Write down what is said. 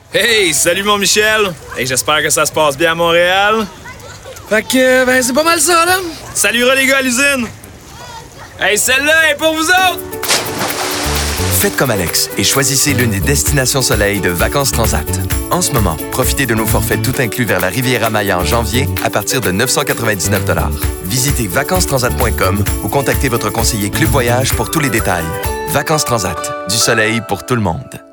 Hey, salut mon Michel! Hey, j'espère que ça se passe bien à Montréal. Fait que, c'est pas mal ça, là. Salut les gars à l'usine! Hey, celle-là est pour vous autres! Faites comme Alex et choisissez l'une des destinations soleil de Vacances Transat. En ce moment, profitez de nos forfaits tout inclus vers la Riviera Maya en janvier à partir de 999 $. Visitez vacancestransat.com ou contactez votre conseiller Club Voyage pour tous les détails. Vacances Transat, du soleil pour tout le monde.